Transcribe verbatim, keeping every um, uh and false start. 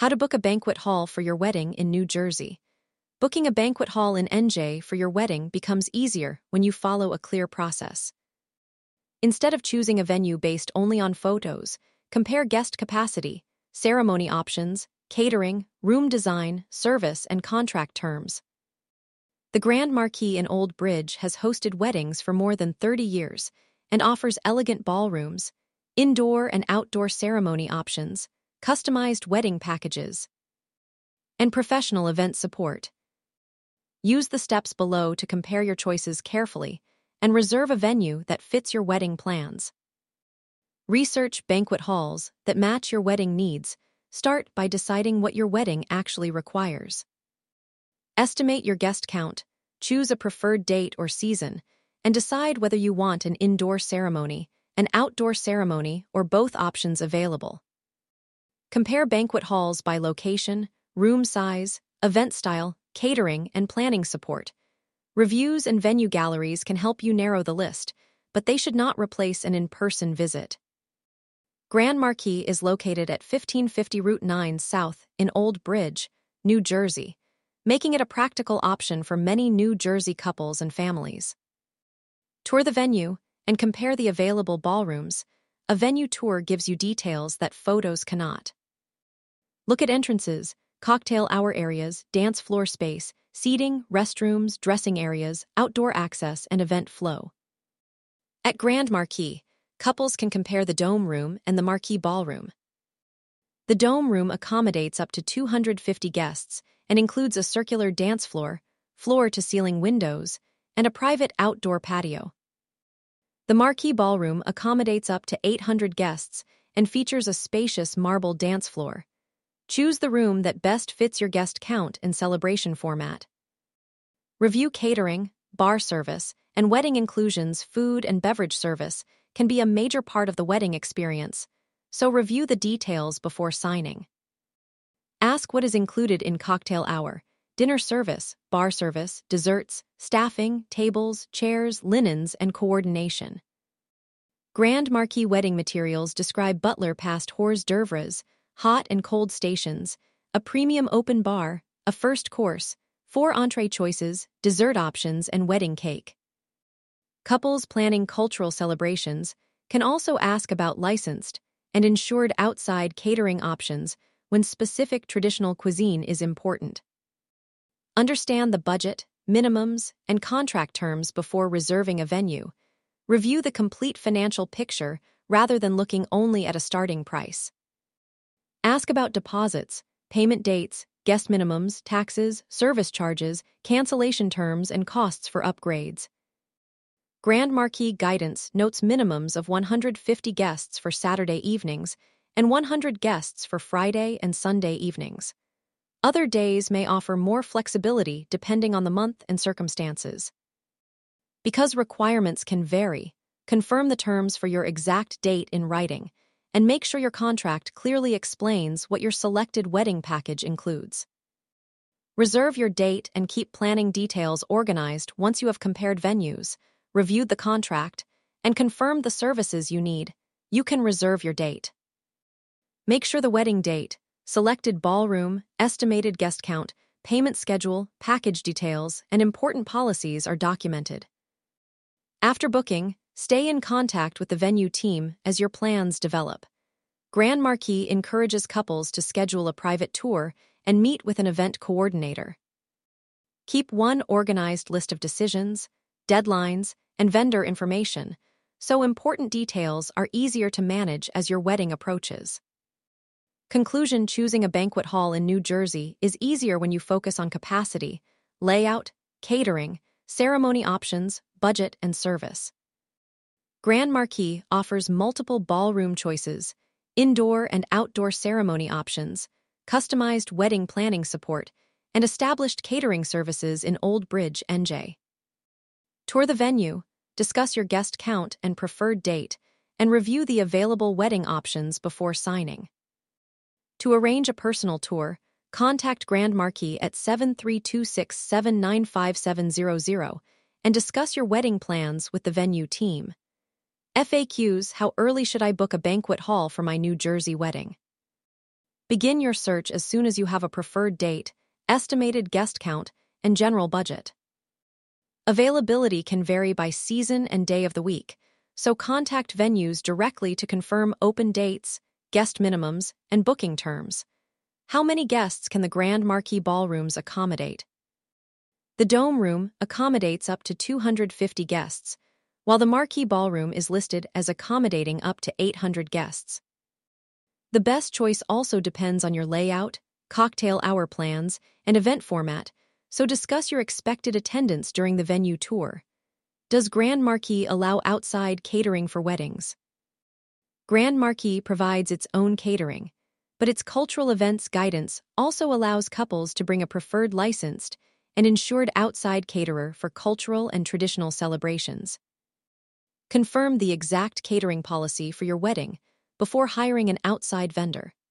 How to book a banquet hall for your wedding in New Jersey. Booking a banquet hall in N J for your wedding becomes easier when you follow a clear process. Instead of choosing a venue based only on photos, compare guest capacity, ceremony options, catering, room design, service, and contract terms. The Grand Marquis in Old Bridge has hosted weddings for more than thirty years and offers elegant ballrooms, indoor and outdoor ceremony options, customized wedding packages, and professional event support. Use the steps below to compare your choices carefully and reserve a venue that fits your wedding plans. Research banquet halls that match your wedding needs. Start by deciding what your wedding actually requires. Estimate your guest count, choose a preferred date or season, and decide whether you want an indoor ceremony, an outdoor ceremony, or both options available. Compare banquet halls by location, room size, event style, catering, and planning support. Reviews and venue galleries can help you narrow the list, but they should not replace an in-person visit. Grand Marquis is located at fifteen fifty Route nine South in Old Bridge, New Jersey, making it a practical option for many New Jersey couples and families. Tour the venue and compare the available ballrooms. A venue tour gives you details that photos cannot. Look at entrances, cocktail hour areas, dance floor space, seating, restrooms, dressing areas, outdoor access, and event flow. At Grand Marquis, couples can compare the Dome Room and the Marquis Ballroom. The Dome Room accommodates up to two hundred fifty guests and includes a circular dance floor, floor-to-ceiling windows, and a private outdoor patio. The Marquis Ballroom accommodates up to eight hundred guests and features a spacious marble dance floor. Choose the room that best fits your guest count and celebration format. Review catering, bar service, and wedding inclusions. Food and beverage service can be a major part of the wedding experience, so review the details before signing. Ask what is included in cocktail hour, dinner service, bar service, desserts, staffing, tables, chairs, linens, and coordination. Grand Marquis wedding materials describe butler past hors d'oeuvres, hot and cold stations, a premium open bar, a first course, four entree choices, dessert options, and wedding cake. Couples planning cultural celebrations can also ask about licensed and insured outside catering options when specific traditional cuisine is important. Understand the budget, minimums, and contract terms before reserving a venue. Review the complete financial picture rather than looking only at a starting price. Ask about deposits, payment dates, guest minimums, taxes, service charges, cancellation terms, and costs for upgrades. Grand Marquis guidance notes minimums of one hundred fifty guests for Saturday evenings and one hundred guests for Friday and Sunday evenings. Other days may offer more flexibility depending on the month and circumstances. Because requirements can vary, confirm the terms for your exact date in writing, and make sure your contract clearly explains what your selected wedding package includes. Reserve your date and keep planning details organized once you have compared venues, reviewed the contract, and confirmed the services you need. You can reserve your date. Make sure the wedding date, selected ballroom, estimated guest count, payment schedule, package details, and important policies are documented. After booking, stay in contact with the venue team as your plans develop. Grand Marquis encourages couples to schedule a private tour and meet with an event coordinator. Keep one organized list of decisions, deadlines, and vendor information, so important details are easier to manage as your wedding approaches. Conclusion: choosing a banquet hall in New Jersey is easier when you focus on capacity, layout, catering, ceremony options, budget, and service. Grand Marquis offers multiple ballroom choices, indoor and outdoor ceremony options, customized wedding planning support, and established catering services in Old Bridge, N J. Tour the venue, discuss your guest count and preferred date, and review the available wedding options before signing. To arrange a personal tour, contact Grand Marquis at seven three two six, seven nine five seven zero zero and discuss your wedding plans with the venue team. F A Qs: How early should I book a banquet hall for my New Jersey wedding? Begin your search as soon as you have a preferred date, estimated guest count, and general budget. Availability can vary by season and day of the week, so contact venues directly to confirm open dates, guest minimums, and booking terms. How many guests can the Grand Marquis Ballrooms accommodate? The Dome Room accommodates up to two hundred fifty guests, while the Marquis Ballroom is listed as accommodating up to eight hundred guests. The best choice also depends on your layout, cocktail hour plans, and event format, so discuss your expected attendance during the venue tour. Does Grand Marquis allow outside catering for weddings? Grand Marquis provides its own catering, but its cultural events guidance also allows couples to bring a preferred licensed and insured outside caterer for cultural and traditional celebrations. Confirm the exact catering policy for your wedding before hiring an outside vendor.